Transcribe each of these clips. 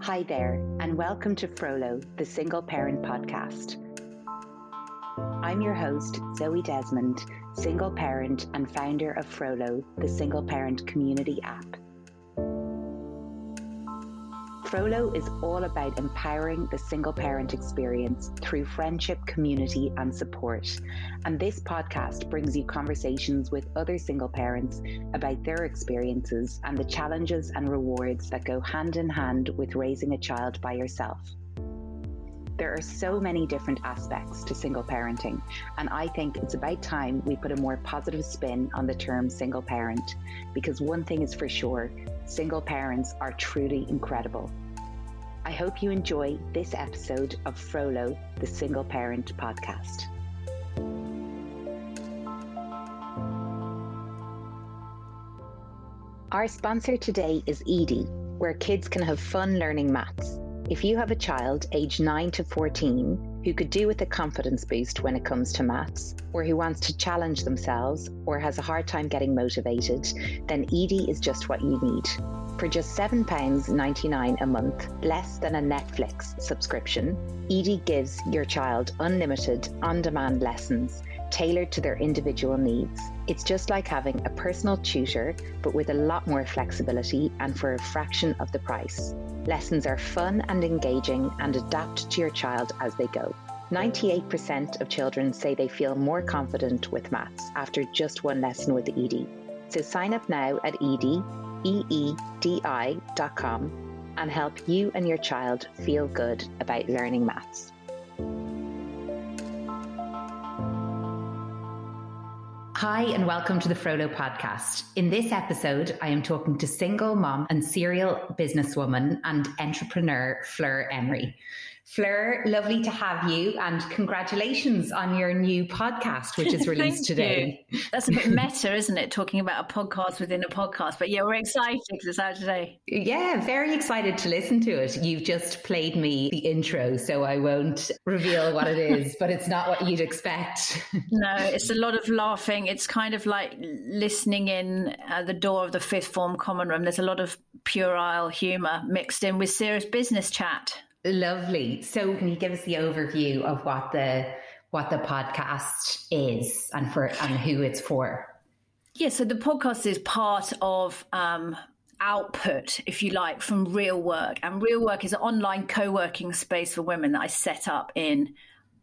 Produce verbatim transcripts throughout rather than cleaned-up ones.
Hi there, and welcome to Frollo, the Single Parent Podcast. I'm your host, Zoe Desmond, single parent and founder of Frollo, the Single Parent Community app. Frollo is all about empowering the single parent experience through friendship, community, and support. And this podcast brings you conversations with other single parents about their experiences and the challenges and rewards that go hand in hand with raising a child by yourself. There are so many different aspects to single parenting, and I think it's about time we put a more positive spin on the term single parent, because one thing is for sure, single parents are truly incredible. I hope you enjoy this episode of Frollo, the Single Parent Podcast. Our sponsor today is Edie, where kids can have fun learning maths. If you have a child aged nine to fourteen who could do with a confidence boost when it comes to maths, or who wants to challenge themselves or has a hard time getting motivated, then Edie is just what you need. For just seven pounds ninety-nine a month, less than a Netflix subscription, Edie gives your child unlimited on-demand lessons tailored to their individual needs. It's just like having a personal tutor, but with a lot more flexibility and for a fraction of the price. Lessons are fun and engaging and adapt to your child as they go. ninety-eight percent of children say they feel more confident with maths after just one lesson with Edie. So sign up now at Edie, E E D I dot com and help you and your child feel good about learning maths. Hi, and welcome to the Frollo podcast. In this episode, I am talking to single mom and serial businesswoman and entrepreneur, Fleur Emery. Fleur, lovely to have you, and congratulations on your new podcast, which is released today. You. That's a bit meta, isn't it? Talking about a podcast within a podcast. But yeah, we're excited because it's out today. Yeah, very excited to listen to it. You've just played me the intro, so I won't reveal what it is, but it's not what you'd expect. No, it's a lot of laughing. It's kind of like listening in at the door of the fifth form common room. There's a lot of puerile humour mixed in with serious business chat. Lovely. So can you give us the overview of what the what the podcast is and for and who it's for? Yeah, so the podcast is part of um, output, if you like, from Real Work. And Real Work is an online co-working space for women that I set up in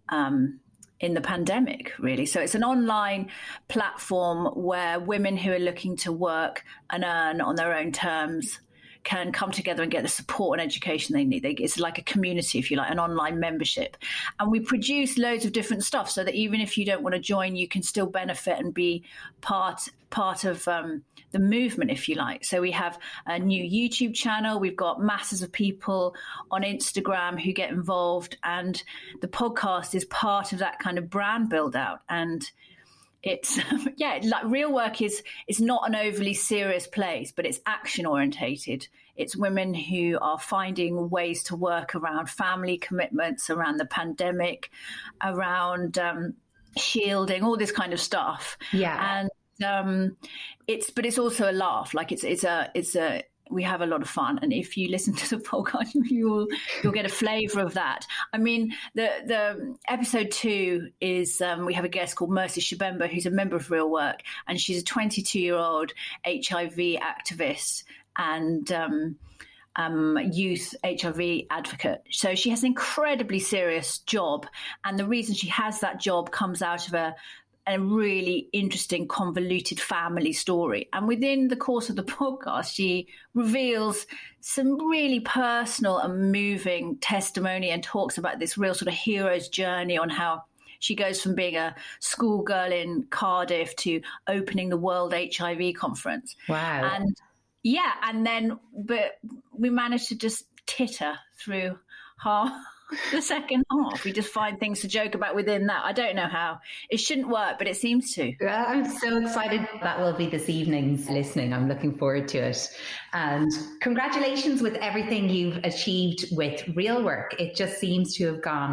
um, in the pandemic, really. So it's an online platform where women who are looking to work and earn on their own terms can come together and get the support and education they need. It's like a community, if you like, an online membership. And we produce loads of different stuff so that even if you don't want to join, you can still benefit and be part part of um, the movement, if you like. So we have a new YouTube channel. We've got masses of people on Instagram who get involved. And the podcast is part of that kind of brand build out. And It's, yeah, like Real Work is, is not an overly serious place, but it's action orientated. It's women who are finding ways to work around family commitments, around the pandemic, around um, shielding, all this kind of stuff. Yeah. And um, it's, but it's also a laugh. Like it's, it's a, it's a, we have a lot of fun. And if you listen to the podcast, you'll you'll get a flavour of that. I mean, the the episode two is, um, we have a guest called Mercy Shibemba, who's a member of Real Work. And she's a twenty-two-year-old H I V activist and um, um, youth H I V advocate. So she has an incredibly serious job. And the reason she has that job comes out of a a really interesting, convoluted family story. And within the course of the podcast, she reveals some really personal and moving testimony and talks about this real sort of hero's journey on how she goes from being a schoolgirl in Cardiff to opening the World H I V Conference. Wow. And yeah, and then but we managed to just titter through half the second half. We just find things to joke about within that. I don't know how. It shouldn't work, but it seems to. Yeah, I'm so excited. That will be this evening's listening. I'm looking forward to it. And congratulations with everything you've achieved with Real Work. It just seems to have gone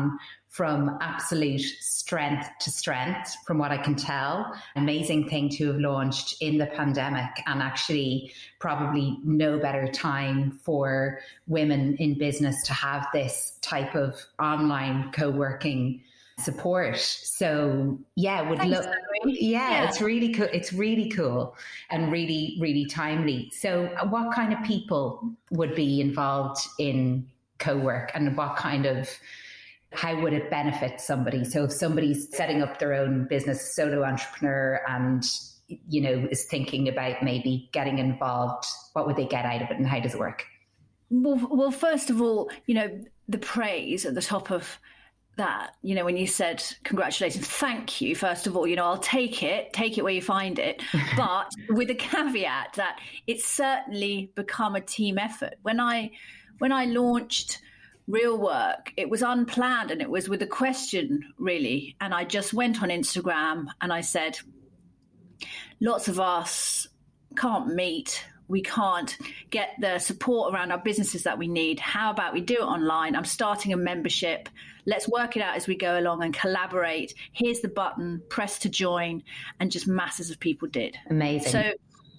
from absolute strength to strength, from what I can tell. Amazing thing to have launched in the pandemic, and actually probably no better time for women in business to have this type of online co-working support. So yeah, would love. Yeah, yeah, it's really cool. It's really cool and really, really timely. So what kind of people would be involved in co-work, and what kind of, how would it benefit somebody? So if somebody's setting up their own business, solo entrepreneur, and, you know, is thinking about maybe getting involved, what would they get out of it, and how does it work? Well, well, first of all, you know, the praise at the top of that, you know, when you said congratulations, thank you, first of all, you know, I'll take it, take it where you find it, but with a caveat that it's certainly become a team effort. When I, when I launched Real Work, it was unplanned, and it was with a question, really. And I just went on Instagram and I said, lots of us can't meet. We can't get the support around our businesses that we need. How about we do it online? I'm starting a membership. Let's work it out as we go along and collaborate. Here's the button, press to join, and just masses of people did. Amazing. So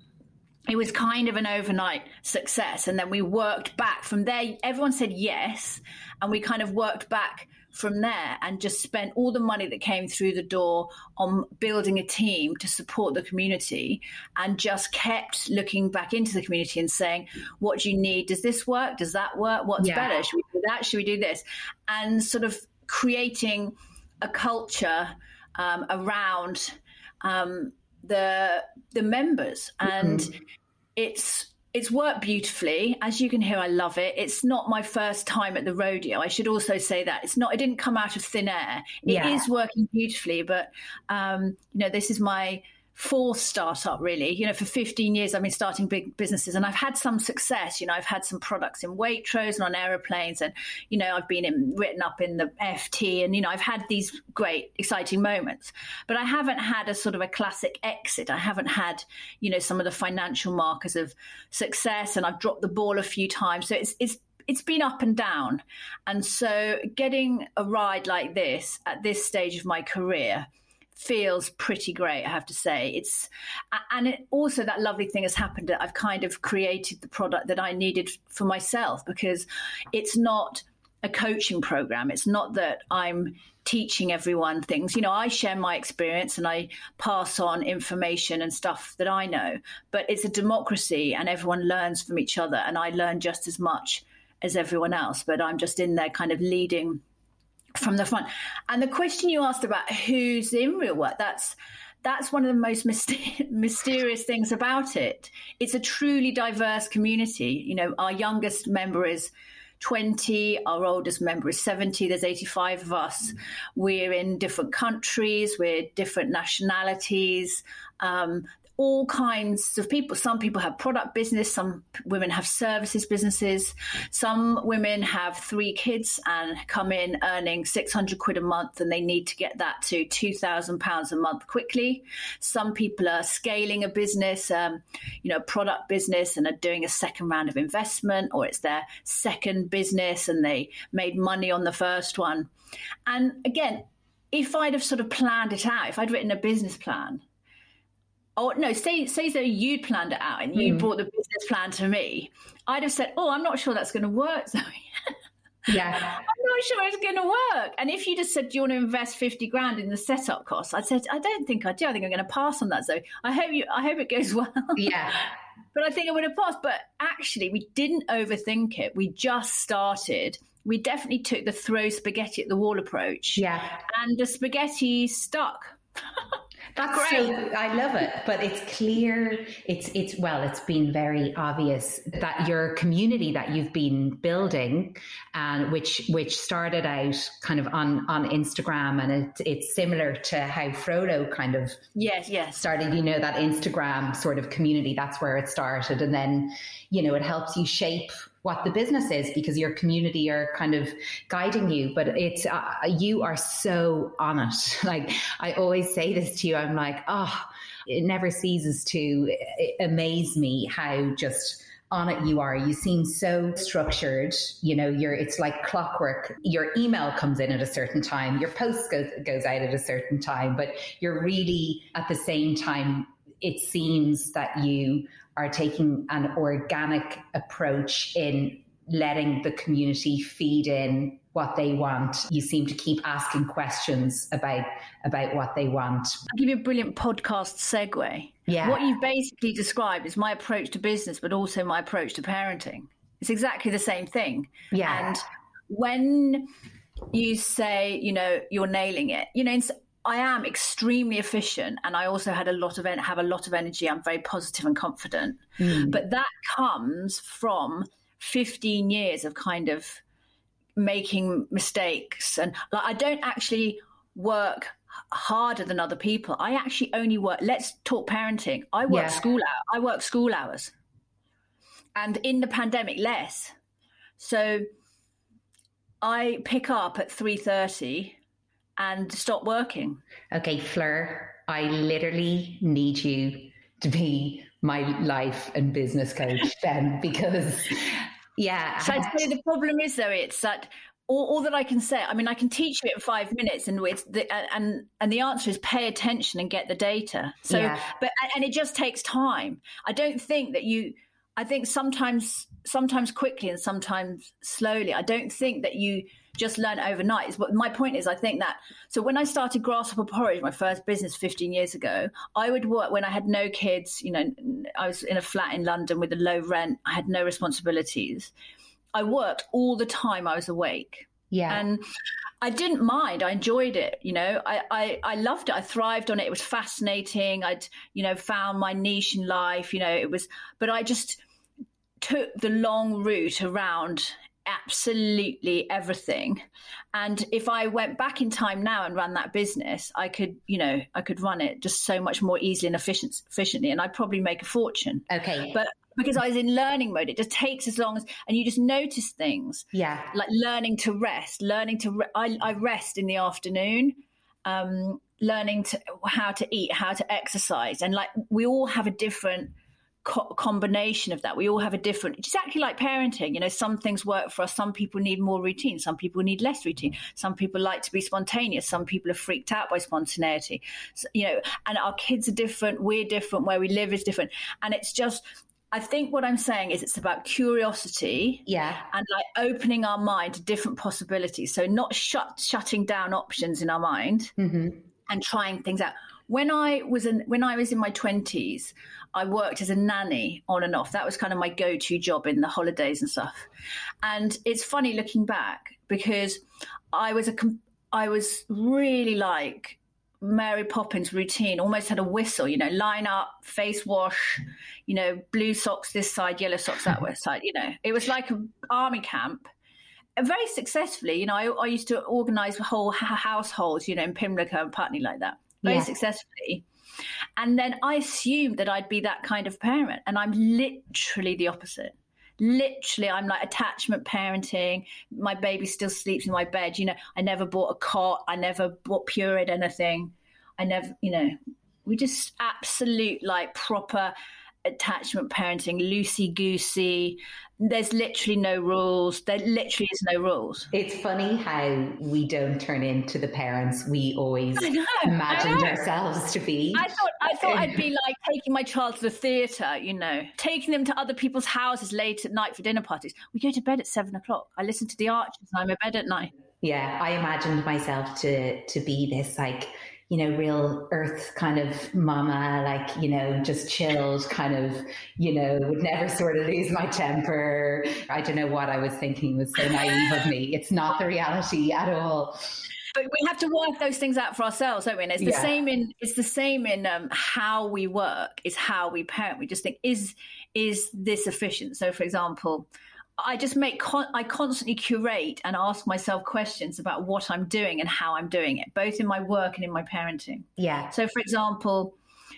it was kind of an overnight success. And then we worked back from there. Everyone said yes. And we kind of worked back from there and just spent all the money that came through the door on building a team to support the community, and just kept looking back into the community and saying, what do you need? Does this work? Does that work? What's yeah. better? Should we do that? Should we do this? And sort of creating a culture um, around um, the the members. And mm-hmm. it's It's worked beautifully. As you can hear, I love it. It's not my first time at the rodeo. I should also say that. It's not, it didn't come out of thin air. It yeah. is working beautifully, but, um, you know, this is my fourth startup, really. You know, for fifteen years, I've been starting big businesses, and I've had some success. You know, I've had some products in Waitrose and on aeroplanes, and, you know, I've been in, written up in the F T, and, you know, I've had these great, exciting moments. But I haven't had a sort of a classic exit. I haven't had, you know, some of the financial markers of success, and I've dropped the ball a few times. So it's it's it's been up and down. And so getting a ride like this at this stage of my career feels pretty great, I have to say. It's and it also, that lovely thing has happened that I've kind of created the product that I needed for myself, because it's not a coaching program. It's not that I'm teaching everyone things. You know, I share my experience and I pass on information and stuff that I know, but it's a democracy and everyone learns from each other, and I learn just as much as everyone else, but I'm just in there kind of leading from the front. And the question you asked about who's in Real Work, that's that's one of the most myster- mysterious things about it. It's a truly diverse community. You know, our youngest member is twenty, our oldest member is seventy, there's eighty-five of us. We're in different countries, we're different nationalities, um, all kinds of people. Some people have product business, some women have services businesses, some women have three kids and come in earning six hundred quid a month, and they need to get that to two thousand pounds a month quickly. Some people are scaling a business, um, you know, product business, and are doing a second round of investment, or it's their second business and they made money on the first one. And again, if I'd have sort of planned it out, if I'd written a business plan, Oh, no, say, say that you'd planned it out and you mm. brought the business plan to me, I'd have said, oh, I'm not sure that's going to work, Zoe. Yeah. I'm not sure it's going to work. And if you just said, do you want to invest fifty grand in the setup costs? I'd said, I don't think I do. I think I'm going to pass on that, Zoe. I hope you, I hope it goes well. Yeah. But I think I would have passed. But actually, we didn't overthink it. We just started. We definitely took the throw spaghetti at the wall approach. Yeah. And the spaghetti stuck. That's great. So, I love it, but it's clear. It's it's well, it's been very obvious that your community that you've been building, and which which started out kind of on, on Instagram, and it, it's similar to how Frollo kind of yes yes started. You know, that Instagram sort of community. That's where it started, and then you know it helps you shape what the business is because your community are kind of guiding you. But it's uh, you are so on it. Like I always say this to you, I'm like, oh, it never ceases to amaze me how just on it you are. You seem so structured. You know, you're, it's like clockwork. Your email comes in at a certain time, your post goes, goes out at a certain time, but you're really at the same time, it seems that you are taking an organic approach in letting the community feed in what they want. You seem to keep asking questions about about what they want. I'll give you a brilliant podcast segue. Yeah. What you've basically described is my approach to business, but also my approach to parenting. It's exactly the same thing. Yeah. And when you say, you know, you're nailing it, you know, I am extremely efficient, and I also had a lot of have a lot of energy. I'm very positive and confident. Mm. But that comes from fifteen years of kind of making mistakes, and like, I don't actually work harder than other people. I actually only work. Let's talk parenting. I work yeah. school hours. I work school hours, and in the pandemic, less. So I pick up at three thirty and stop working. Okay, Fleur, I literally need you to be my life and business coach then, because yeah. So I'd say the problem is though, it's that all, all that I can say, I mean, I can teach you it in five minutes and it's the, and, and the answer is pay attention and get the data. So, yeah. but, and it just takes time. I don't think that you, I think sometimes, sometimes quickly and sometimes slowly. I don't think that you just learn overnight. But my point is, I think that, so when I started Grasshopper Porridge, my first business fifteen years ago, I would work when I had no kids, you know, I was in a flat in London with a low rent. I had no responsibilities. I worked all the time I was awake. Yeah. And I didn't mind. I enjoyed it. You know, I, I, I loved it. I thrived on it. It was fascinating. I'd, you know, found my niche in life, you know, it was, but I just took the long route around absolutely everything. And if I went back in time now and ran that business, I could, you know, I could run it just so much more easily and efficient, efficiently, and I'd probably make a fortune. Okay. But because I was in learning mode, it just takes as long as, and you just notice things. Yeah. Like learning to rest, learning to, re- I, I rest in the afternoon, um, learning to how to eat, how to exercise. And like, we all have a different Co- combination of that. We all have a different, it's exactly like parenting, you know, some things work for us. Some people need more routine. Some people need less routine. Some people like to be spontaneous. Some people are freaked out by spontaneity, so, you know, and our kids are different. We're different. Where we live is different. And it's just, I think what I'm saying is it's about curiosity, yeah, and like opening our mind to different possibilities. So not shut, shutting down options in our mind, mm-hmm. and trying things out. When I was in, when I was in my twenties, I worked as a nanny on and off. That was kind of my go-to job in the holidays and stuff. And it's funny looking back because I was a, I was really like Mary Poppins routine, almost had a whistle, you know, line up, face wash, you know, blue socks this side, yellow socks that side, you know. It was like an army camp. And very successfully, you know, I, I used to organise whole households, you know, in Pimlico and Putney like that, very yeah. successfully. And then I assumed that I'd be that kind of parent. And I'm literally the opposite. Literally, I'm like attachment parenting. My baby still sleeps in my bed. You know, I never bought a cot. I never bought Pureed anything. I never, you know, we just absolute like proper attachment parenting, loosey-goosey. There's literally no rules. There literally is no rules. It's funny how we don't turn into the parents we always know, imagined ourselves to be. I thought I thought I'd be like taking my child to the theatre, you know, taking them to other people's houses late at night for dinner parties. We go to bed at seven o'clock. I listen to the Archers and I'm in bed at night. Yeah, I imagined myself to to be this like, you know, real earth kind of mama, like, you know, just chilled kind of, you know, would never sort of lose my temper. I don't know what I was thinking was so naive of me. It's not the reality at all. But we have to work those things out for ourselves, don't we? And it's the yeah. same in it's the same in um, how we work, is how we parent. We just think, is is this efficient? So, for example, I just make, con- I constantly curate and ask myself questions about what I'm doing and how I'm doing it, both in my work and in my parenting. Yeah. So, for example,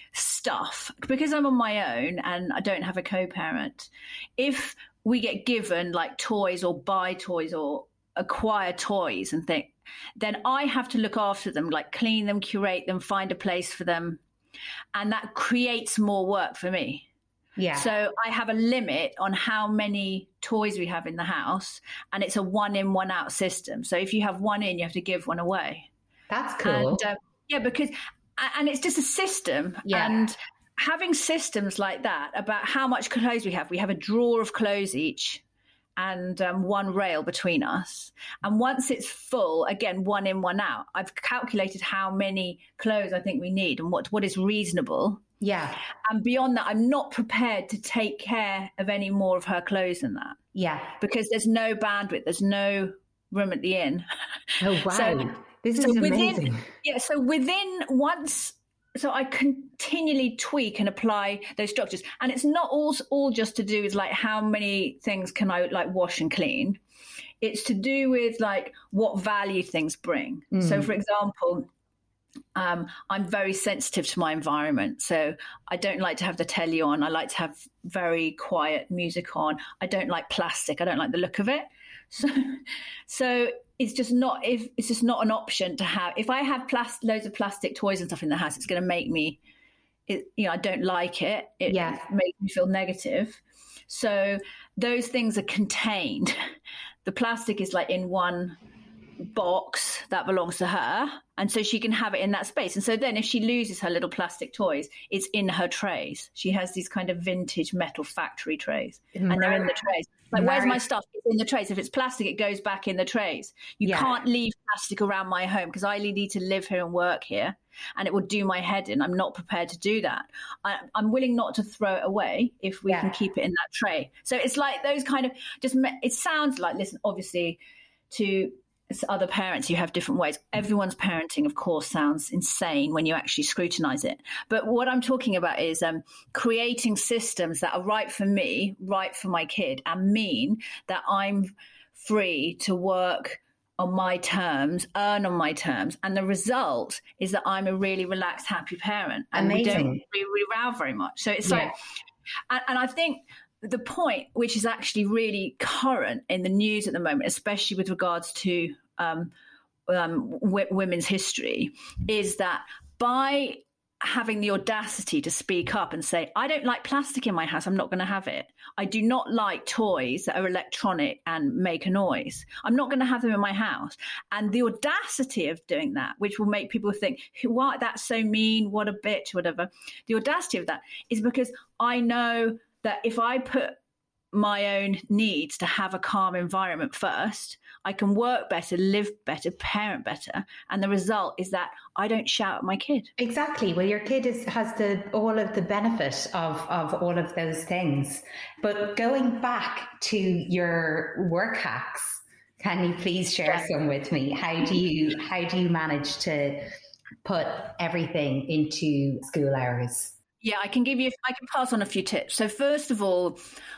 stuff, because I'm on my own and I don't have a co-parent, if we get given like toys or buy toys or acquire toys and think, then I have to look after them, like clean them, curate them, find a place for them. And that creates more work for me. Yeah. So I have a limit on how many toys we have in the house, and it's a one in, one out system. So if you have one in, you have to give one away. That's cool. And, uh, yeah, because, and it's just a system. Yeah. And having systems like that about how much clothes we have, we have a drawer of clothes each and um, one rail between us. And once it's full, again, one in, one out, I've calculated how many clothes I think we need and what what is reasonable. Yeah. And beyond that, I'm not prepared to take care of any more of her clothes than that. Yeah. Because there's no bandwidth, there's no room at the inn. Oh, wow. So, this is so amazing. Within, yeah, so within once... So I continually tweak and apply those structures. And it's not all, all just to do with like how many things can I like wash and clean. It's to do with like what value things bring. Mm. So for example, um, I'm very sensitive to my environment. So I don't like to have the telly on. I like to have very quiet music on. I don't like plastic. I don't like the look of it. So, so it's just not if it's just not an option to have. If I have plastic, loads of plastic toys and stuff in the house, it's going to make me, it, you know, I don't like it. It yeah. makes me feel negative. So those things are contained. The plastic is like in one box that belongs to her, and so she can have it in that space. And so then if she loses her little plastic toys, it's in her trays. She has these kind of vintage metal factory trays, and they're in the trays. Like, where's my stuff? It's in the trays. If it's plastic, it goes back in the trays. You yeah. can't leave plastic around my home because I need to live here and work here, and it will do my head in. I'm not prepared to do that. I, I'm willing not to throw it away if we yeah. can keep it in that tray. So it's like those kind of just, it sounds like, listen, obviously to other parents, you have different ways. Everyone's parenting, of course, sounds insane when you actually scrutinize it. But what I'm talking about is um, creating systems that are right for me, right for my kid, and mean that I'm free to work on my terms, earn on my terms. And the result is that I'm a really relaxed, happy parent. And Amazing. we don't we, we row very much. So it's yeah. like, and, and I think the point, which is actually really current in the news at the moment, especially with regards to um, um, w- women's history, is that by having the audacity to speak up and say, I don't like plastic in my house, I'm not going to have it. I do not like toys that are electronic and make a noise. I'm not going to have them in my house. And the audacity of doing that, which will make people think, what, that's so mean, what a bitch, whatever. The audacity of that is because I know that if I put my own needs to have a calm environment first, I can work better, live better, parent better. And the result is that I don't shout at my kid. Exactly. Well, your kid is, has the all of the benefit of, of all of those things. But going back to your work hacks, can you please share yeah. some with me? How do you how do you manage to put everything into school hours? Yeah, I can give you, I can pass on a few tips. So first of all,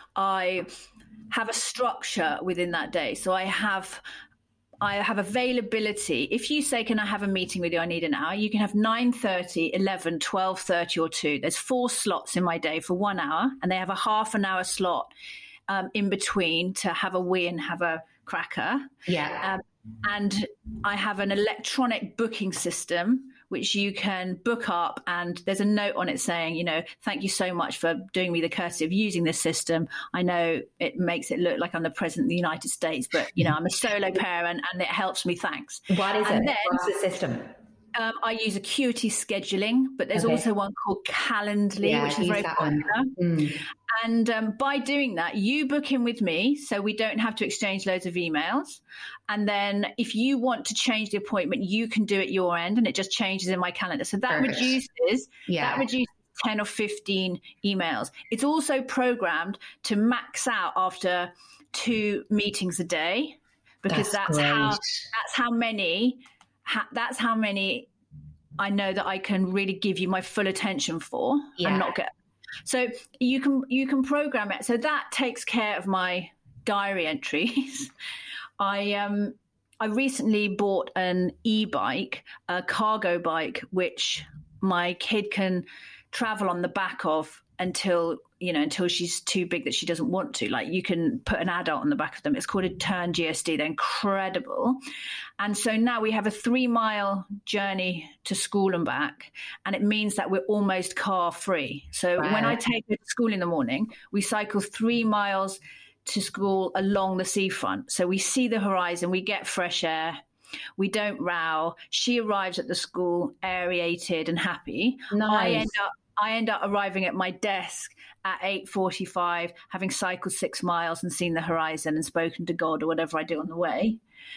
I have a structure within that day. So I have, I have availability. If you say, can I have a meeting with you? I need an hour. You can have nine thirty, eleven, twelve thirty or two. There's four slots in my day for one hour, and they have a half an hour slot um, in between to have a wee and have a cracker. Yeah. Um, and I have an electronic booking system which you can book up, and there's a note on it saying, you know, thank you so much for doing me the courtesy of using this system. I know it makes it look like I'm the president of the United States, but, you know, I'm a solo parent and it helps me. Thanks. What is and it? Then, What's the system? Um, I use Acuity scheduling, but there's okay. also one called Calendly, yeah, which is very popular. Mm. And um, by doing that, you book in with me, so we don't have to exchange loads of emails. And then if you want to change the appointment, you can do it your end, and it just changes in my calendar. So that Perfect. reduces yeah. that reduces ten or fifteen emails. It's also programmed to max out after two meetings a day, because that's, that's how that's how many. Ha- that's how many I know that I can really give you my full attention for yeah. and not get. So you can you can program it. So that takes care of my diary entries. I um I recently bought an e-bike, a cargo bike, which my kid can travel on the back of until you know, until she's too big that she doesn't want to. Like, you can put an adult on the back of them. It's called a Turn G S D. They're incredible. And so now we have a three mile journey to school and back. And it means that we're almost car free. So wow. when I take her to school in the morning, we cycle three miles to school along the seafront. So we see the horizon, we get fresh air. We don't row. She arrives at the school aerated and happy. Nice. I end up I end up arriving at my desk at eight forty-five, having cycled six miles and seen the horizon and spoken to God or whatever I do on the way.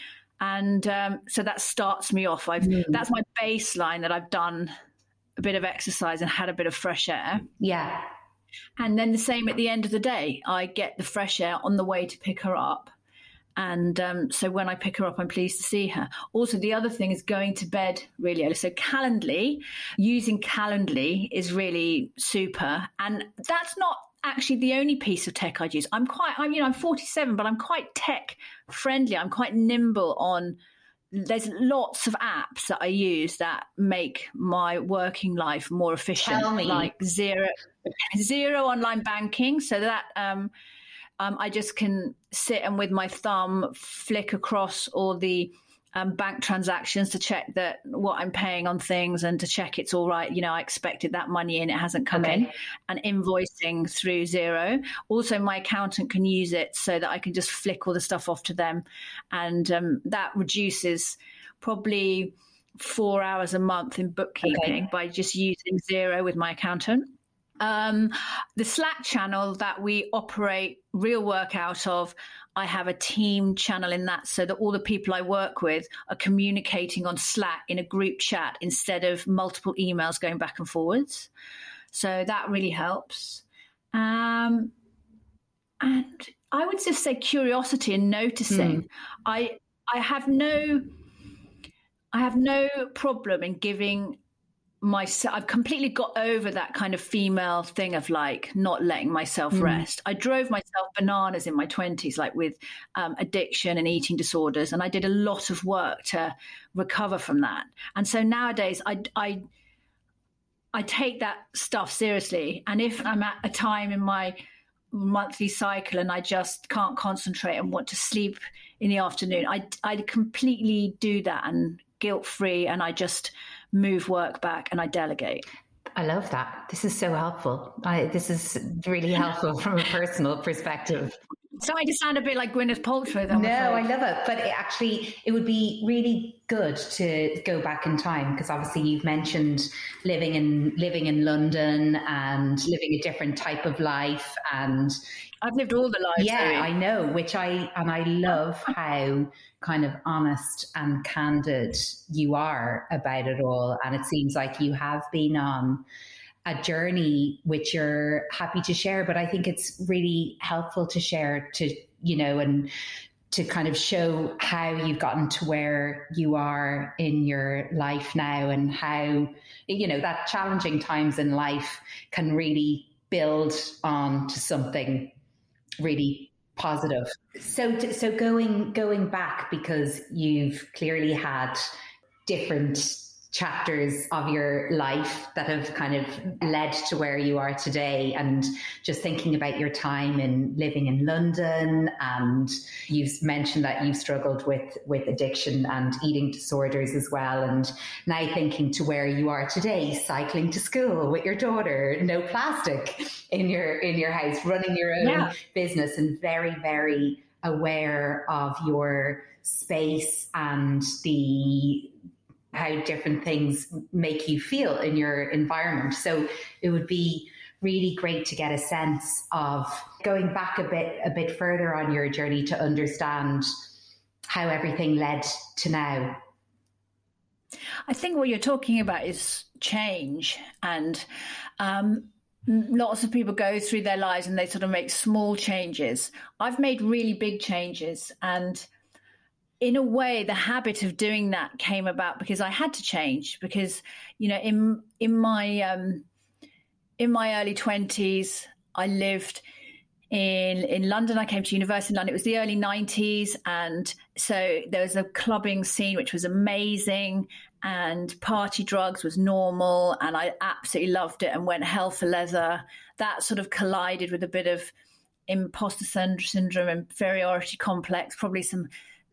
And um, so that starts me off. I've mm. That's my baseline, that I've done a bit of exercise and had a bit of fresh air. Yeah. And then the same at the end of the day. I get the fresh air on the way to pick her up. And um, so when I pick her up, I'm pleased to see her. Also, the other thing is going to bed really early. So Calendly, using Calendly is really super. And that's not actually the only piece of tech I use. I'm quite, I'm, you know, I'm forty-seven, but I'm quite tech friendly. I'm quite nimble on, there's lots of apps that I use that make my working life more efficient. Tell me. Like zero, zero online banking. So that, um, Um, I just can sit and with my thumb flick across all the um, bank transactions to check that what I'm paying on things and to check it's all right. You know, I expected that money in, it hasn't come okay. in, and invoicing through Xero. Also, my accountant can use it so that I can just flick all the stuff off to them. And um, that reduces probably four hours a month in bookkeeping okay. by just using Xero with my accountant. Um, the Slack channel that we operate Real Work out of, I have a team channel in that, so that all the people I work with are communicating on Slack in a group chat instead of multiple emails going back and forwards. So that really helps. Um, and I would just say curiosity and noticing. Mm. I I have no I have no problem in giving myself. I've completely got over that kind of female thing of like not letting myself mm. rest. I drove myself bananas in my twenties, like with um, addiction and eating disorders, and I did a lot of work to recover from that. And so nowadays, I I I take that stuff seriously. And if I'm at a time in my monthly cycle and I just can't concentrate and want to sleep in the afternoon, I I completely do that and guilt free, and I just move work back and I delegate. I love that. This is so helpful. I, this is really helpful from a personal perspective. Starting to sound a bit like Gwyneth Paltrow, though. No, I love it. But it actually, it would be really good to go back in time, because obviously you've mentioned living in living in London and living a different type of life. And I've lived all the lives. Yeah, really. I know. Which I and I love how kind of honest and candid you are about it all. And it seems like you have been on a journey which you're happy to share, but I think it's really helpful to share to, you know, and to kind of show how you've gotten to where you are in your life now, and how, you know, that challenging times in life can really build on to something really positive. So, so going, going back, because you've clearly had different chapters of your life that have kind of led to where you are today, and just thinking about your time in living in London, and you've mentioned that you've struggled with with addiction and eating disorders as well, and now thinking to where you are today, cycling to school with your daughter, no plastic in your in your house, running your own yeah. business, and very very aware of your space and the how different things make you feel in your environment. So it would be really great to get a sense of going back a bit, a bit further on your journey to understand how everything led to now. I think what you're talking about is change, and um, lots of people go through their lives and they sort of make small changes. I've made really big changes, and in a way, the habit of doing that came about because I had to change. Because, you know, in in my um, in my early twenties, I lived in in London. I came to university in London. It was the early nineties, and so there was a clubbing scene which was amazing. and party drugs was normal, and I absolutely loved it and went hell for leather. That sort of collided with a bit of imposter syndrome, inferiority complex, probably some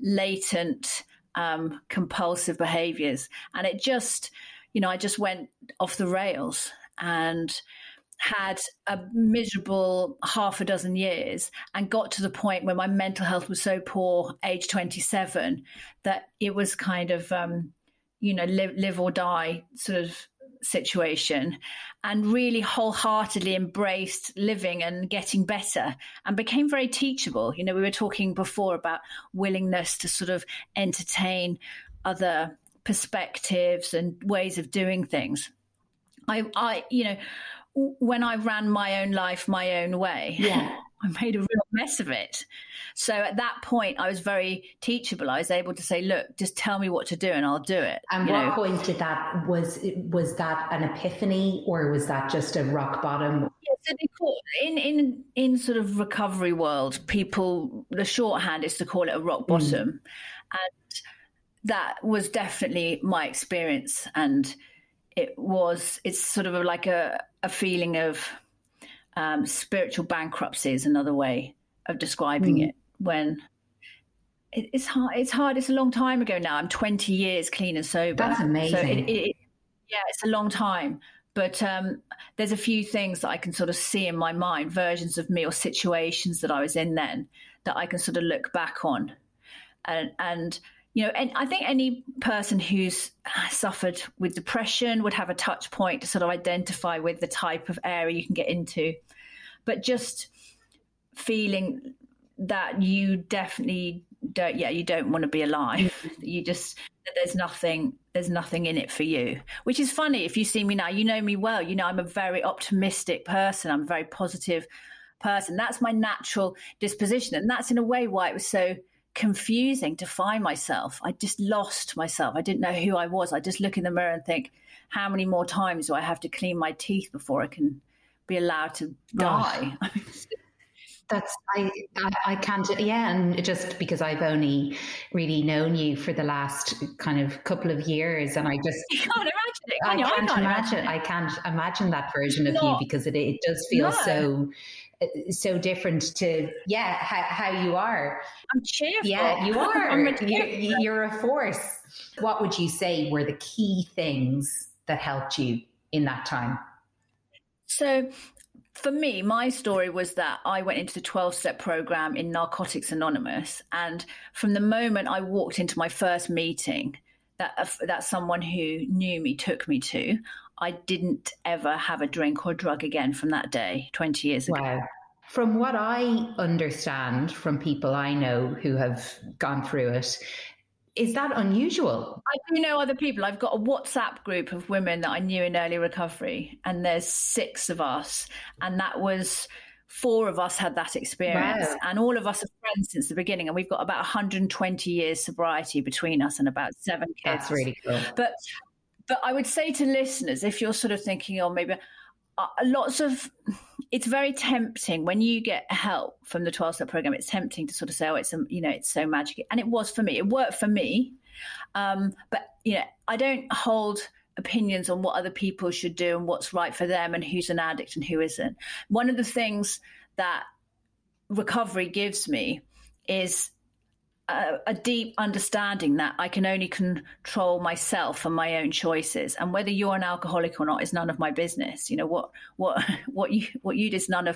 latent um, compulsive behaviors. And it just, you know, I just went off the rails and had a miserable half a dozen years and got to the point where my mental health was so poor, age twenty-seven, that it was kind of, um, you know, live, live or die sort of situation, and really wholeheartedly embraced living and getting better and became very teachable. You know, we were talking before about willingness to sort of entertain other perspectives and ways of doing things. I, I, you know, when I ran my own life my own way, yeah. I made a real mess of it. So at that point, I was very teachable. I was able to say, look, just tell me what to do and I'll do it. And you what know? point did that, was was that an epiphany, or was that just a rock bottom? Yeah, so they call, in, in, in sort of recovery world, people, the shorthand is to call it a rock bottom. Mm. And that was definitely my experience. And it was, it's sort of like a, a feeling of um, spiritual bankruptcy is another way of describing mm. it. When it, it's hard, it's hard. It's a long time ago now. I'm twenty years clean and sober. That's amazing. So it, it, yeah, it's a long time. But um, there's a few things that I can sort of see in my mind, versions of me or situations that I was in then that I can sort of look back on. And, and you know, and I think any person who's suffered with depression would have a touch point to sort of identify with the type of area you can get into. But just feeling that you definitely don't, yeah, you don't want to be alive. You just, there's nothing, there's nothing in it for you, which is funny. If you see me now, you know me well. You know, I'm a very optimistic person. I'm a very positive person. That's my natural disposition. And that's in a way why it was so confusing to find myself. I just lost myself. I didn't know who I was. I just look in the mirror and think, how many more times do I have to clean my teeth before I can be allowed to die? Oh. That's, I, I, I can't, yeah. And just because I've only really known you for the last kind of couple of years, and I just, you can't imagine it. I, Can can't I can't imagine, imagine I can't imagine that version of no. you, because it, it does feel no. so, so different to, yeah, how, how you are. I'm cheerful. Yeah, you are. you're, you're a force. What would you say were the key things that helped you in that time? So for me, my story was that I went into the twelve-step program in Narcotics Anonymous. And from the moment I walked into my first meeting that, uh, that someone who knew me took me to, I didn't ever have a drink or drug again from that day, twenty years ago. Wow. From what I understand from people I know who have gone through it, is that unusual? I do know other people. I've got a WhatsApp group of women that I knew in early recovery, and there's six of us. And that was, four of us had that experience. Wow. And all of us are friends since the beginning. And we've got about one hundred twenty years sobriety between us and about seven kids. That's really cool. But, but I would say to listeners, if you're sort of thinking, oh, maybe uh, lots of, it's very tempting when you get help from the twelve-step program. It's tempting to sort of say, oh, it's, you know, it's so magic. And it was for me. It worked for me. Um, but, you know, I don't hold opinions on what other people should do and what's right for them and who's an addict and who isn't. One of the things that recovery gives me is a, a deep understanding that I can only control myself and my own choices. And whether you're an alcoholic or not is none of my business. You know, what what what you what you did is none of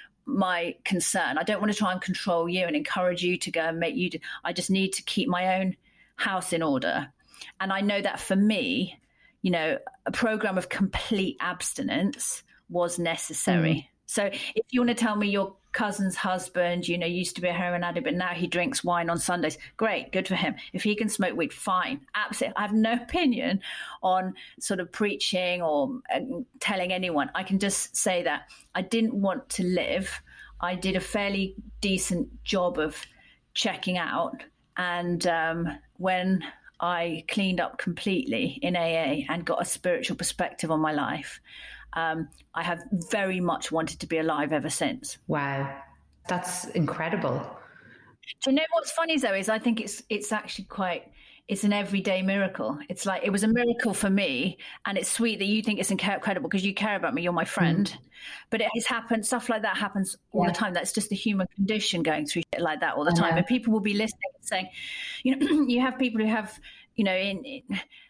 my concern. I don't want to try and control you and encourage you to go and make you do. I just need to keep my own house in order. And I know that for me, you know, a program of complete abstinence was necessary. Mm. So if you want to tell me your cousin's husband, you know, used to be a heroin addict, but now he drinks wine on Sundays, great, good for him. If he can smoke weed, fine. Absolutely. I have no opinion on sort of preaching or uh, telling anyone. I can just say that I didn't want to live. I did a fairly decent job of checking out. And um, when I cleaned up completely in A A and got a spiritual perspective on my life, Um, I have very much wanted to be alive ever since. Wow, that's incredible. Do you know what's funny though is I think it's it's actually quite it's an everyday miracle. It's like, it was a miracle for me, and it's sweet that you think it's incredible because you care about me, you're my friend. Mm. But it has happened, stuff like that happens all yeah. the time. That's just the human condition, going through shit like that all the time. Uh-huh. And people will be listening and saying, you know, you have people who have, you know, in, in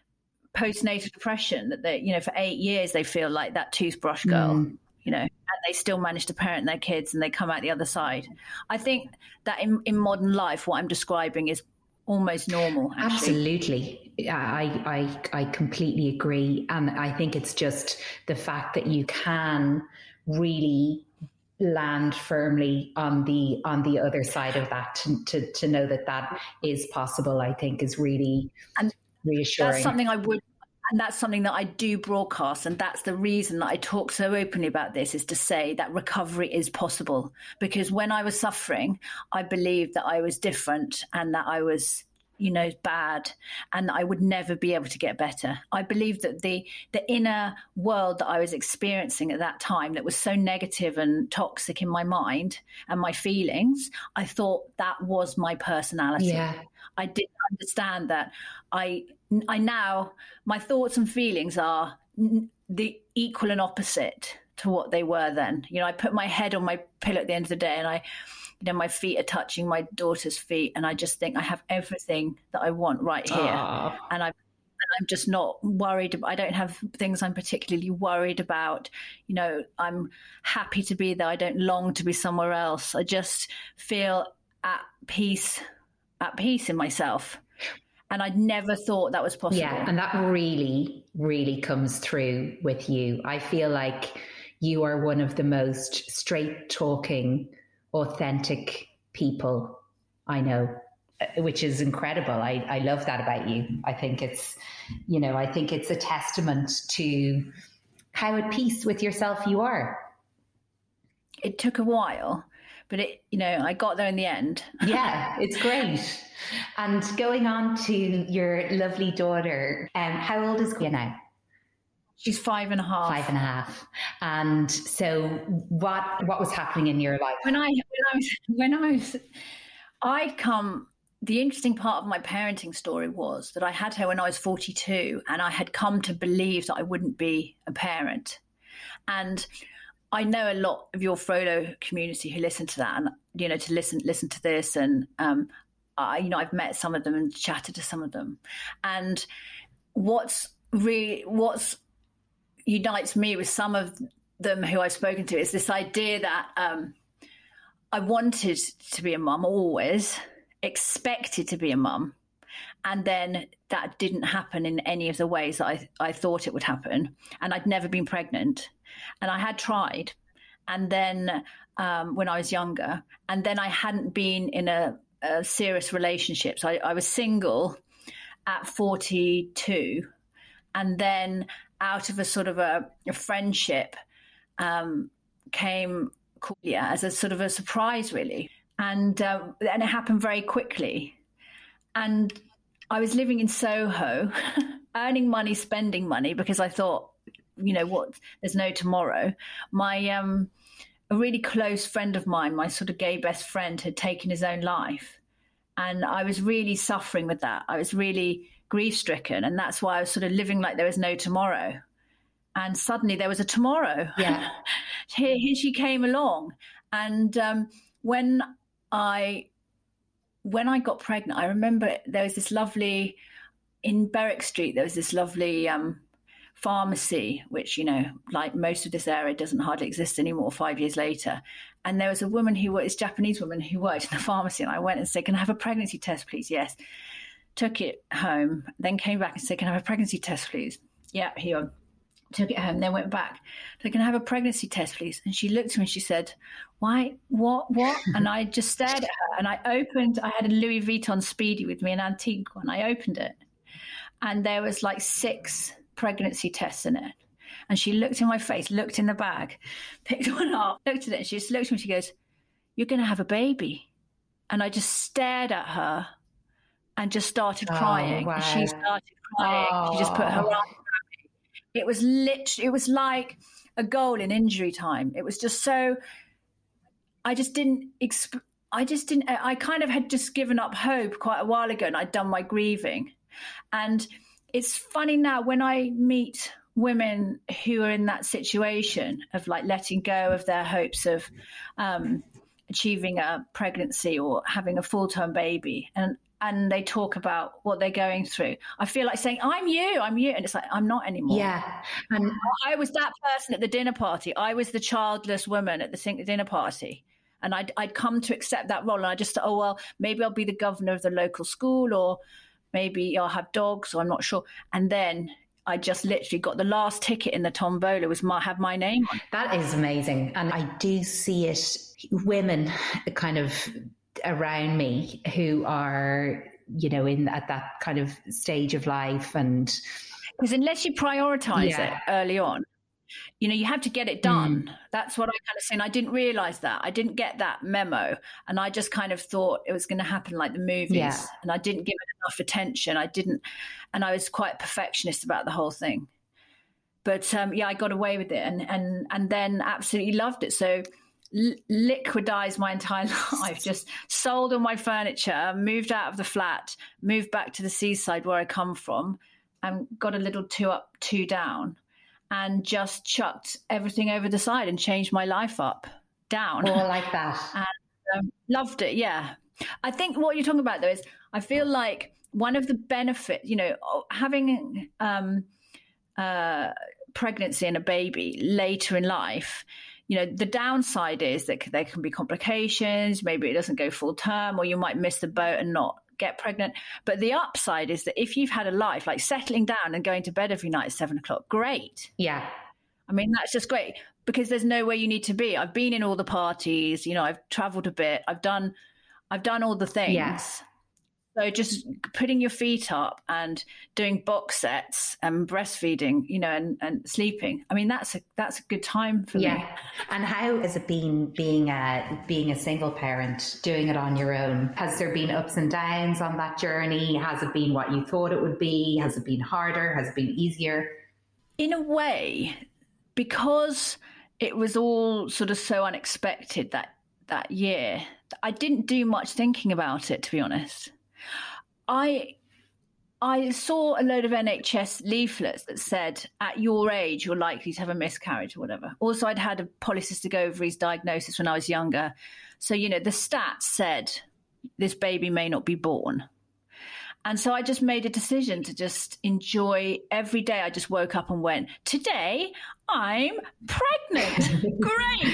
postnatal depression, that they, you know, for eight years they feel like that toothbrush girl, mm. you know, and they still manage to parent their kids and they come out the other side. I think that in, in modern life, what I'm describing is almost normal. Actually. Absolutely. I, I, I completely agree. And I think it's just the fact that you can really land firmly on the, on the other side of that, to, to, to know that that is possible, I think is really and reassuring. That's something I would, and that's something that I do broadcast. And that's the reason that I talk so openly about this, is to say that recovery is possible. Because when I was suffering, I believed that I was different and that I was, you know, bad, and that I would never be able to get better. I believed that the the inner world that I was experiencing at that time, that was so negative and toxic in my mind and my feelings, I thought that was my personality. Yeah. I didn't understand that I I now, my thoughts and feelings are the equal and opposite to what they were then. You know, I put my head on my pillow at the end of the day, and I, you know, my feet are touching my daughter's feet, and I just think I have everything that I want right here. Aww. And I, I'm just not worried. I don't have things I'm particularly worried about. You know, I'm happy to be there. I don't long to be somewhere else. I just feel at peace, at peace in myself. And I'd never thought that was possible. Yeah, and that really, really comes through with you. I feel like you are one of the most straight-talking, authentic people I know, which is incredible. I, I love that about you. I think it's, you know, I think it's a testament to how at peace with yourself you are. It took a while, but it, you know, I got there in the end. Yeah, it's great. And going on to your lovely daughter, um, how old is Gia now? She's five and a half. Five and a half. And so what what was happening in your life? When I when I was when I was I'd come the interesting part of my parenting story was that I had her when I was forty-two, and I had come to believe that I wouldn't be a parent. And I know a lot of your Frodo community who listen to that, and you know, to listen listen to this, and um I, you know, I've met some of them and chatted to some of them. And what's really, what's unites me with some of them who I've spoken to is this idea that um, I wanted to be a mum, always expected to be a mum. And then that didn't happen in any of the ways that I, I thought it would happen. And I'd never been pregnant. And I had tried. And then um, when I was younger, and then I hadn't been in a, a serious relationship. So I, I was single at forty-two, and then out of a sort of a, a friendship um, came Cordelia as a sort of a surprise, really. And, uh, and it happened very quickly. And I was living in Soho, earning money, spending money, because I thought, you know what, there's no tomorrow. My um, a really close friend of mine, my sort of gay best friend, had taken his own life. And I was really suffering with that. I was really grief-stricken. And that's why I was sort of living like there was no tomorrow. And suddenly there was a tomorrow. Yeah. here, here she came along. And um, when I when I got pregnant, I remember there was this lovely, in Berwick Street, there was this lovely um, pharmacy, which, you know, like most of this area doesn't hardly exist anymore five years later. And there was a woman who was, Japanese woman who worked in the pharmacy. And I went and said, can I have a pregnancy test, please? Yes. Took it home, then came back and said, can I have a pregnancy test, please? Yeah, here. Took it home, then went back. So, can I have a pregnancy test, please? And she looked at me and she said, why, what, what? And I just stared at her, and I opened, I had a Louis Vuitton Speedy with me, an antique one. I opened it, and there was like six pregnancy tests in it. And she looked in my face, looked in the bag, picked one up, looked at it, and she just looked at me and she goes, you're going to have a baby. And I just stared at her and just started crying. Oh, wow. And she started crying. Oh. She just put her arms around me. It was literally, it was like a goal in injury time. It was just so, I just didn't, exp- I just didn't, I kind of had just given up hope quite a while ago, and I'd done my grieving. And it's funny now when I meet women who are in that situation of like letting go of their hopes of um, achieving a pregnancy or having a full-term baby, and and they talk about what they're going through. I feel like saying, I'm you, I'm you. And it's like, I'm not anymore. Yeah. And I was that person at the dinner party. I was the childless woman at the dinner party. And I'd, I'd come to accept that role. And I just thought, oh, well, maybe I'll be the governor of the local school, or maybe I'll have dogs, or I'm not sure. And then I just literally got the last ticket in the tombola was my, have my name on. That is amazing. And I do see it, women kind of around me who are, you know, in at that kind of stage of life. And because unless you prioritize yeah. it early on, you know, you have to get it done. Mm. That's what I kind of say. And I didn't realize that. I didn't get that memo. And I just kind of thought it was going to happen like the movies. Yeah. And I didn't give it enough attention. I didn't. And I was quite perfectionist about the whole thing. But um, yeah, I got away with it, and, and, and then absolutely loved it. So l- liquidized my entire life, just sold all my furniture, moved out of the flat, moved back to the seaside where I come from, and got a little two up, two down, and just chucked everything over the side and changed my life up, down. Oh, I like that. And um, loved it, yeah. I think what you're talking about, though, is I feel like one of the benefits, you know, having um, uh, pregnancy and a baby later in life, you know, the downside is that there can be complications. Maybe it doesn't go full term, or you might miss the boat and not get pregnant. But the upside is that if you've had a life, like settling down and going to bed every night at seven o'clock, great. Yeah. I mean, that's just great, because there's nowhere you need to be. I've been in all the parties, you know, I've traveled a bit. I've done, I've done all the things. Yes. So just putting your feet up and doing box sets and breastfeeding, you know, and, and sleeping. I mean, that's a that's a good time for yeah. me. And how has it been being a being a single parent, doing it on your own? Has there been ups and downs on that journey? Has it been what you thought it would be? Has it been harder? Has it been easier? In a way, because it was all sort of so unexpected that that year, I didn't do much thinking about it, to be honest. I I saw a load of N H S leaflets that said, at your age, you're likely to have a miscarriage or whatever. Also, I'd had a polycystic ovaries diagnosis when I was younger. So, you know, the stats said this baby may not be born. And so I just made a decision to just enjoy every day. I just woke up and went, today I'm pregnant. Great.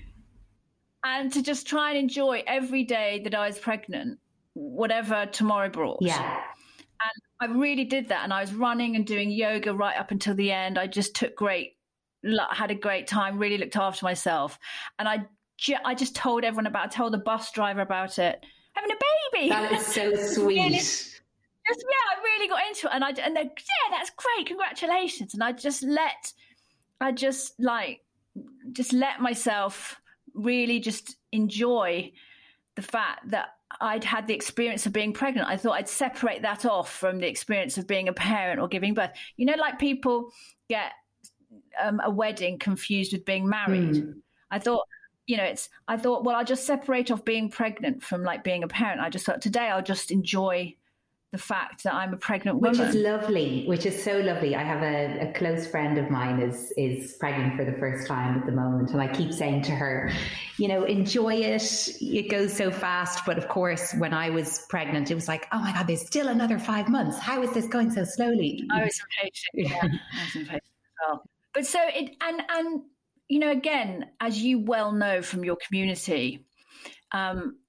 And to just try and enjoy every day that I was pregnant, whatever tomorrow brought. Yeah. And I really did that. And I was running and doing yoga right up until the end. I just took great, had a great time, really looked after myself. And I, I just told everyone about it, I told the bus driver about it, having a baby. That is so sweet. Really, just, yeah, I really got into it. And I, and they, yeah, that's great. Congratulations. And I just let, I just like, just let myself really just enjoy the fact that I'd had the experience of being pregnant. I thought I'd separate that off from the experience of being a parent or giving birth. You know, like people get um, a wedding confused with being married. Mm. I thought, you know, it's, I thought, well, I'll just separate off being pregnant from like being a parent. I just thought today I'll just enjoy the fact that I'm a pregnant woman. Which is lovely, which is so lovely. I have a, a close friend of mine is is pregnant for the first time at the moment. And I keep saying to her, you know, enjoy it. It goes so fast. But of course, when I was pregnant, it was like, oh my God, there's still another five months. How is this going so slowly? I was impatient. Yeah, I was impatient as well. But so it, and, and, you know, again, as you well know from your community, um,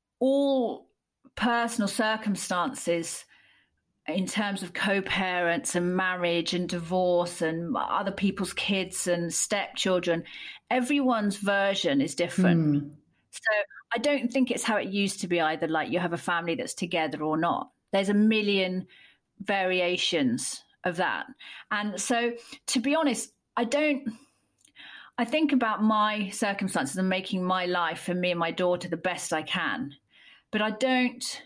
all personal circumstances in terms of co-parents and marriage and divorce and other people's kids and stepchildren, everyone's version is different. Mm. So I don't think it's how it used to be either, like you have a family that's together or not. There's a million variations of that. And so, to be honest, I don't, I think about my circumstances and making my life for me and my daughter the best I can. But I don't,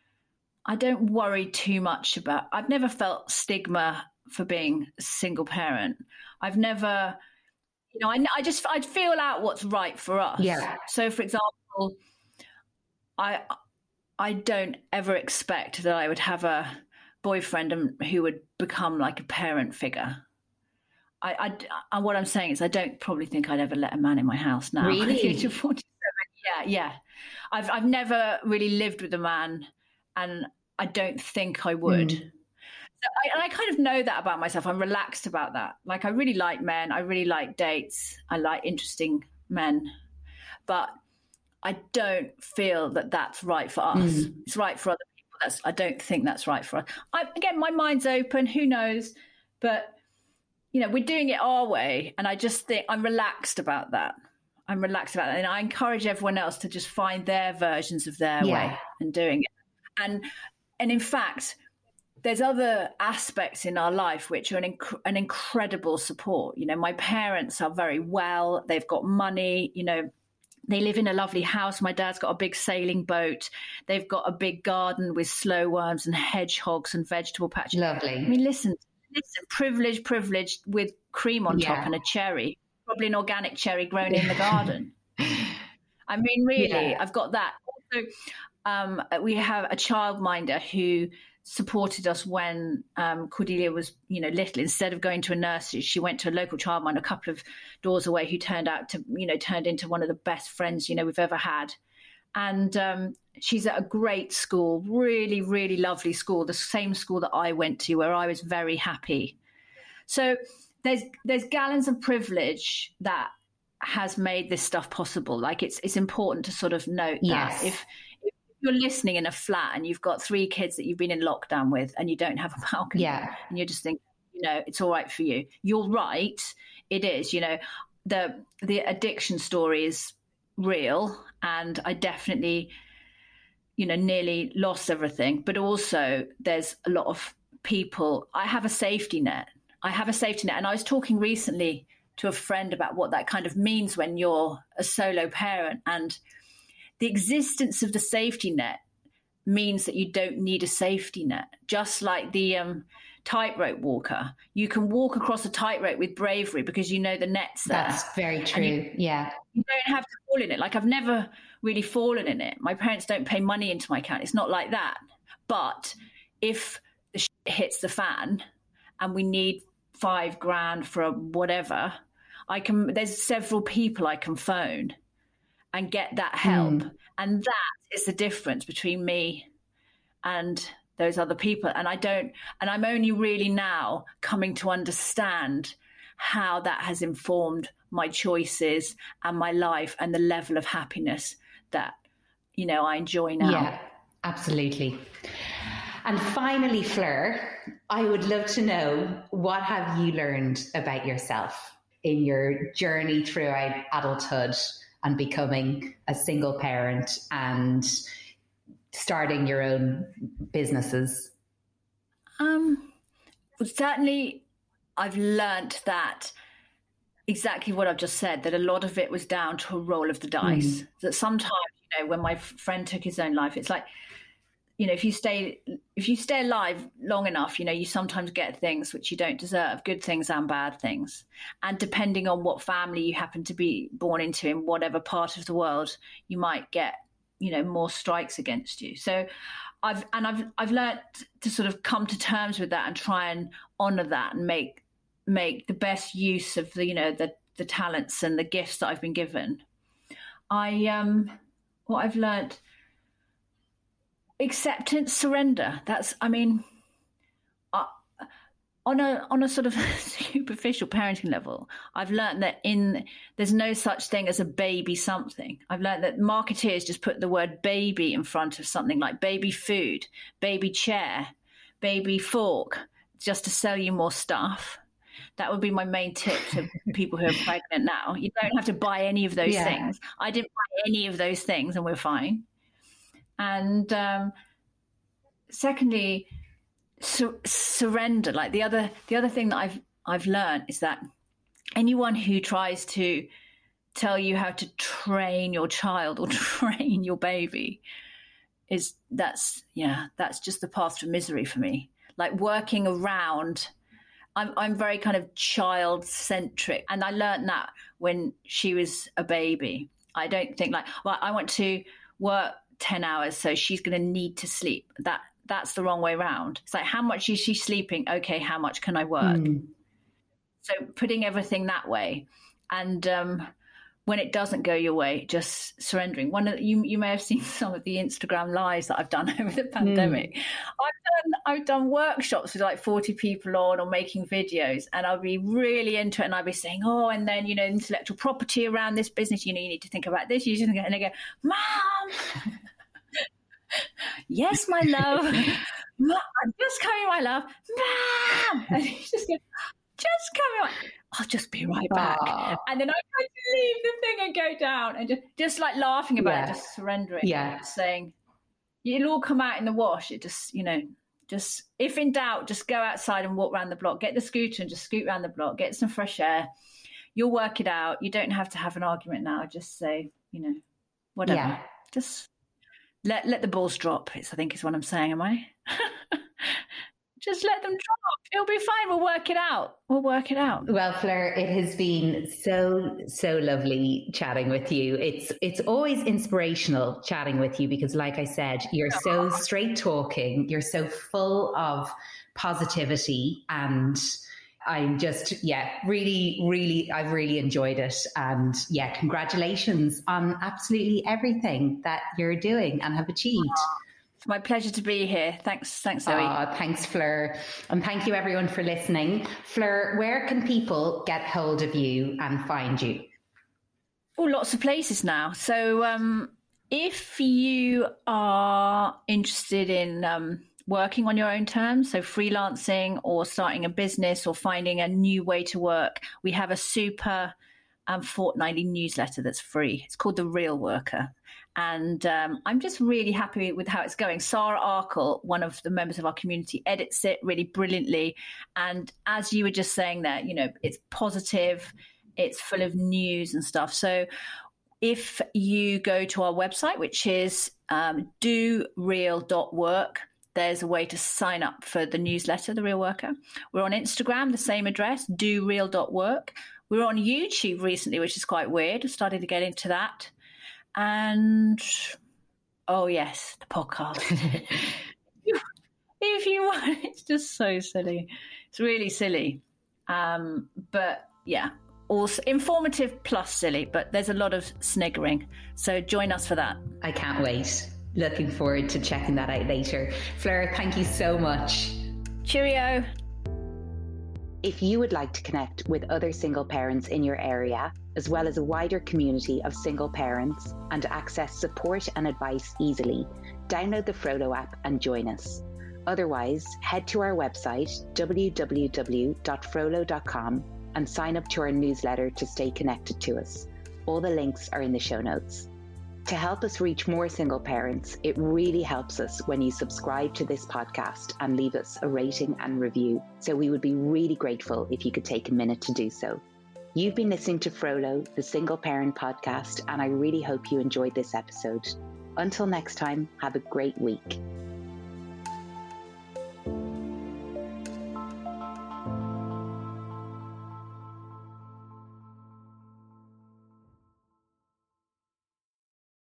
I don't worry too much about, I've never felt stigma for being a single parent. I've never, you know, I, I just, I'd feel out what's right for us. Yeah. So for example, I, I don't ever expect that I would have a boyfriend and who would become like a parent figure. I, I, I, what I'm saying is I don't probably think I'd ever let a man in my house now. Really? At the age of forty-seven. Yeah, yeah. I've I've never really lived with a man, and I don't think I would. Mm. So I, and I kind of know that about myself. I'm relaxed about that. Like, I really like men. I really like dates. I like interesting men. But I don't feel that that's right for us. Mm. It's right for other people. That's I don't think that's right for us. I, again, my mind's open. Who knows? But, you know, we're doing it our way. And I just think I'm relaxed about that. I'm relaxed about that. And I encourage everyone else to just find their versions of their yeah. way and doing it. And, and in fact, there's other aspects in our life which are an, inc- an incredible support. You know, my parents are very well. They've got money, you know. They live in a lovely house. My dad's got a big sailing boat. They've got a big garden with slow worms and hedgehogs and vegetable patches. Lovely. I mean, listen, listen, privileged, privileged with cream on yeah. top and a cherry, probably an organic cherry grown in the garden. I mean, really, yeah. I've got that. Also, um, we have a childminder who supported us when um, Cordelia was, you know, little. Instead of going to a nursery, she went to a local childminder a couple of doors away, who turned out to, you know, turned into one of the best friends, you know, we've ever had. And um, she's at a great school, really, really lovely school, the same school that I went to, where I was very happy. So there's there's gallons of privilege that has made this stuff possible. Like, it's it's important to sort of note yes. that if you're listening in a flat and you've got three kids that you've been in lockdown with and you don't have a balcony yeah. and you're just thinking, you know, it's all right for you. You're right. It is, you know, the, the addiction story is real. And I definitely, you know, nearly lost everything, but also there's a lot of people. I have a safety net. I have a safety net. And I was talking recently to a friend about what that kind of means when you're a solo parent, and the existence of the safety net means that you don't need a safety net. Just like the um, tightrope walker, you can walk across a tightrope with bravery because you know the net's there. That's very true. You, yeah. You don't have to fall in it. Like, I've never really fallen in it. My parents don't pay money into my account. It's not like that. But if the shit hits the fan and we need five grand for a whatever, I can, there's several people I can phone and get that help. Mm. And that is the difference between me and those other people. And I don't, and I'm only really now coming to understand how that has informed my choices and my life and the level of happiness that, you know, I enjoy now. Yeah, absolutely. And finally, Fleur, I would love to know, what have you learned about yourself in your journey throughout adulthood and becoming a single parent and starting your own businesses? Um, well, certainly I've learnt that exactly what I've just said, that a lot of it was down to a roll of the dice. Mm. That sometimes, you know, when my friend took his own life, it's like, you know, if you stay, if you stay alive long enough, you know, you sometimes get things which you don't deserve, good things and bad things. And depending on what family you happen to be born into in whatever part of the world, you might get, you know, more strikes against you. So I've, and I've, I've learned to sort of come to terms with that and try and honor that and make, make the best use of the, you know, the, the talents and the gifts that I've been given. I, um, what I've learned, acceptance, surrender. That's, I mean, uh, on a on a sort of superficial parenting level, I've learned that in there's no such thing as a baby something. I've learned that marketeers just put the word baby in front of something like baby food, baby chair, baby fork, just to sell you more stuff. That would be my main tip to people who are pregnant now. You don't have to buy any of those yeah. things. I didn't buy any of those things and we're fine. And um, secondly, sur- surrender. Like the other, the other thing that I've I've learned is that anyone who tries to tell you how to train your child or train your baby is that's yeah that's just the path to misery for me. Like working around, I'm I'm very kind of child centric, and I learned that when she was a baby. I don't think like well I want to work ten hours, so she's going to need to sleep. That that's the wrong way around. It's like, how much is she sleeping? Okay, how much can I work? Mm. So putting everything that way. And um, when it doesn't go your way, just surrendering. One of the, you you may have seen some of the Instagram lives that I've done over the pandemic. Mm. I've done I've done workshops with like forty people on, or making videos, and I'll be really into it, and I'll be saying, oh, and then, you know, intellectual property around this business, you know, you need to think about this. You just, and they go, Mom, yes, my love, I'm just coming, my love, Mom, and he's just going, just coming. I'll just be right back. Aww. And then I try to leave the thing and go down and just, just like laughing about yeah. it, just surrendering. Yeah. Saying, it'll all come out in the wash. It just, you know, just, if in doubt, just go outside and walk around the block. Get the scooter and just scoot around the block. Get some fresh air. You'll work it out. You don't have to have an argument now. Just say, you know, whatever. Yeah. Just let let the balls drop. It's, I think is what I'm saying. Am I? Just let them drop. It'll be fine. We'll work it out. We'll work it out. Well, Fleur, it has been so, so lovely chatting with you. It's it's always inspirational chatting with you because, like I said, you're so straight talking. You're so full of positivity. And I'm just, yeah, really, really, I've really enjoyed it. And yeah, congratulations on absolutely everything that you're doing and have achieved. It's my pleasure to be here. Thanks, thanks, Zoe. Oh, thanks, Fleur. And thank you, everyone, for listening. Fleur, where can people get hold of you and find you? Oh, lots of places now. So um, if you are interested in um, working on your own terms, so freelancing or starting a business or finding a new way to work, we have a super um, fortnightly newsletter that's free. It's called The Real Worker. And um, I'm just really happy with how it's going. Sarah Arkle, one of the members of our community, edits it really brilliantly. And as you were just saying there, you know, it's positive, it's full of news and stuff. So if you go to our website, which is um, do real dot work, there's a way to sign up for the newsletter, The Real Worker. We're on Instagram, the same address, do real dot work. We're on YouTube recently, which is quite weird. I've started to get into that. And oh yes, the podcast. If you want, it's just so silly. It's really silly, um, but yeah, also informative plus silly. But there's a lot of sniggering, so join us for that. I can't wait. Looking forward to checking that out later. Fleur, thank you so much. Cheerio. If you would like to connect with other single parents in your area, as well as a wider community of single parents, and access support and advice easily, download the Frollo app and join us. Otherwise, head to our website, w w w dot frollo dot com, and sign up to our newsletter to stay connected to us. All the links are in the show notes. To help us reach more single parents, it really helps us when you subscribe to this podcast and leave us a rating and review. So we would be really grateful if you could take a minute to do so. You've been listening to Frollo, the Single Parent Podcast, and I really hope you enjoyed this episode. Until next time, have a great week.